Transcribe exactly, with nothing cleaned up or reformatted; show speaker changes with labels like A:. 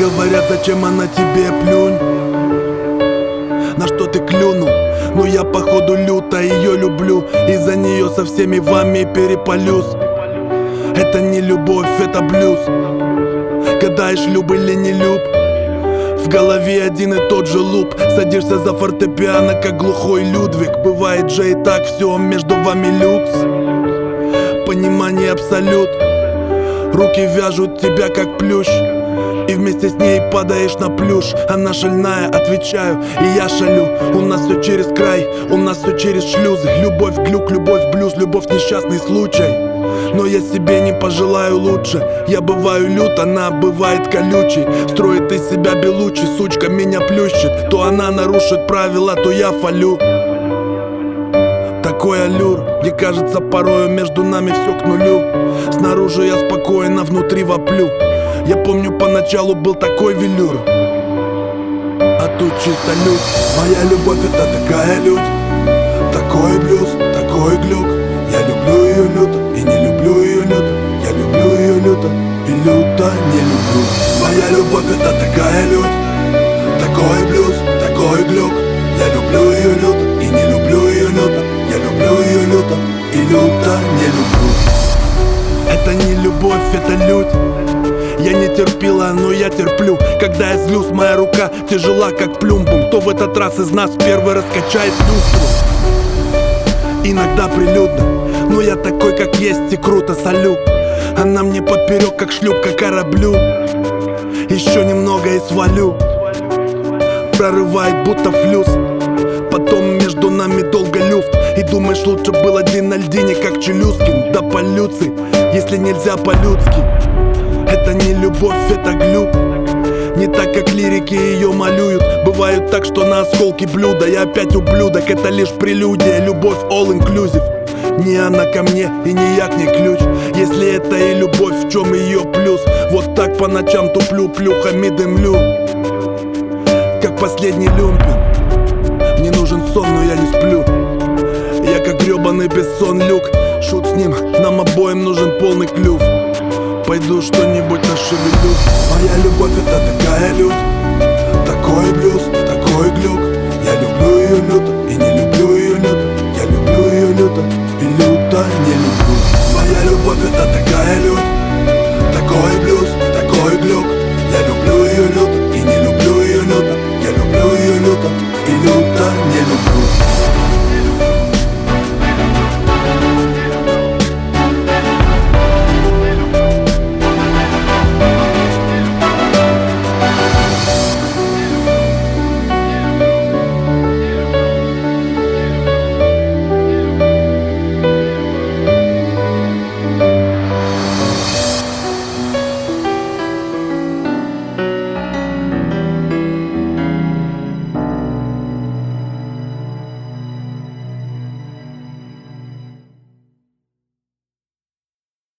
A: говорят, зачем она тебе, плюнь. На что ты клюнул? Но я походу люто ее люблю, и за нее со всеми вами перепалюсь. Это не любовь, это блюз. Гадаешь, люб или не люб? В голове один и тот же луп. Садишься за фортепиано, как глухой Людвиг. Бывает же и так, все между вами люкс. Понимание абсолют. Руки вяжут тебя, как плющ, и вместе с ней падаешь на плюш. Она шальная, отвечаю, и я шалю. У нас все через край, у нас все через шлюзы. Любовь глюк, любовь блюз, любовь несчастный случай. Но я себе не пожелаю лучше. Я бываю лют, она бывает колючей. Строит из себя белучи, сучка меня плющит. То она нарушит правила, то я фалю. Такой аллюр, мне кажется, порою между нами все к нулю. Снаружи я спокоен, а внутри воплю. Я помню, поначалу был такой велюр, а тут чисто люд. Моя любовь это такая людь, такой блюз, такой глюк. Я люблю ее люто и не люблю ее люто. Я люблю ее люто и люто не люблю. Моя любовь это такая людь, такой блюз, такой глюк. Я люблю ее люто и не люблю ее люто. Я люблю ее люто и люто не люблю. Это не любовь, это лють. Я не терпела, но я терплю. Когда я злюсь, моя рука тяжела, как плюмбум. Кто в этот раз из нас первый раскачает люстру? Иногда прилюдно, но я такой, как есть, и круто солю. Она мне поперек, как шлюпка кораблю. Еще немного и свалю. Прорывает, будто флюс. Потом между нами долго люфт. И думаешь, лучше был один на льдине, как Челюскин. Да полюций, если нельзя по-людски. Это не любовь, это глюк. Не так, как лирики ее малюют. Бывает так, что на осколки блюда я опять ублюдок, это лишь прелюдия. Любовь all inclusive. Не она ко мне и не я к ней ключ. Если это и любовь, в чем ее плюс? Вот так по ночам туплю, плюхами дымлю, как последний люмпин. Мне нужен сон, но я не сплю. Я как гребаный бессон люк. Шут с ним, нам обоим нужен полный клюв. Пойду что-нибудь нашевелю. Моя любовь это такая людь, такой блюз, такой глюк. Я люблю ее люто и не люблю ее люто. Я люблю ее люто и люто не люблю. Моя любовь это такая людь, такой блюз, такой глюк. Я люблю ее люто и не люблю ее люто. Я люблю ее люто и люто не люблю.